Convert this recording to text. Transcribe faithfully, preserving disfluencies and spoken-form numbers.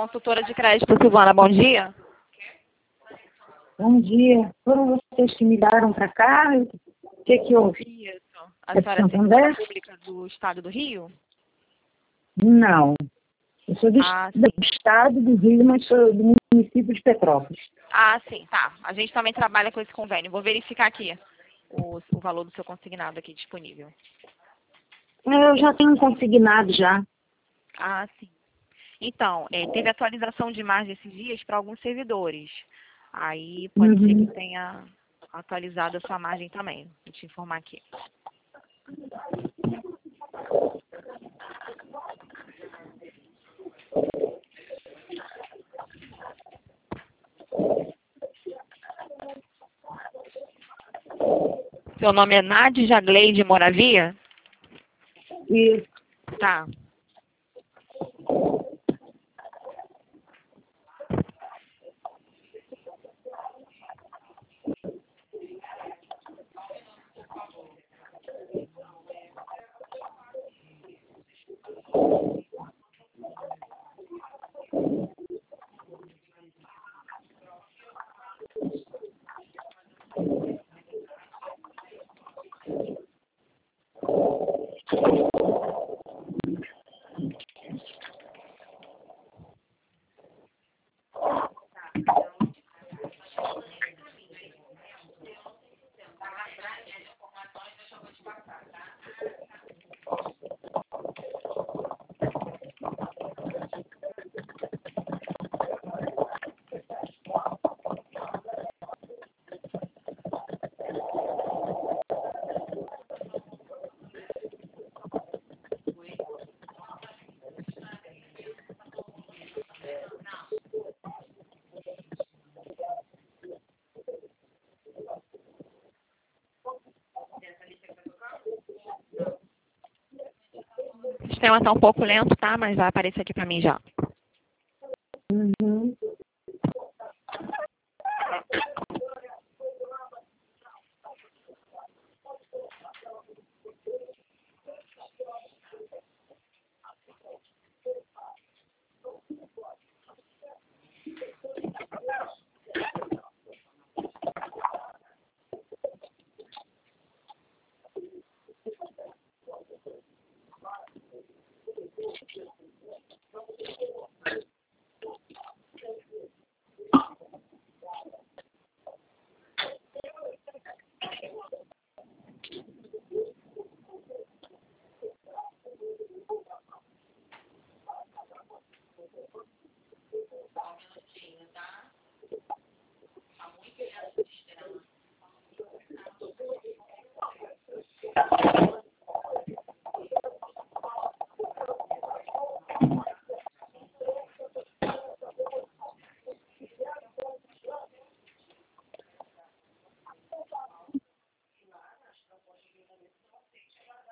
consultora de crédito, Silvana, bom dia. Bom dia. Foram vocês que me ligaram para cá? O que que houve? Isso. A É de senhora é Santander? servidora pública do Estado do Rio? Não. Eu sou do, Ah, do sim. estado do Rio, mas sou do município de Petrópolis. Ah, sim, tá. A gente também trabalha com esse convênio. Vou verificar aqui o, o valor do seu consignado aqui disponível. Eu já tenho consignado já. Ah, sim. Então, é, teve atualização de margem esses dias para alguns servidores. Aí pode ser que Uhum. tenha atualizado a sua margem também. Vou te informar aqui. Seu nome é Nádia Gleide Moravia? E Tá. O sistema está um pouco lento, tá? Mas vai aparecer aqui para mim já.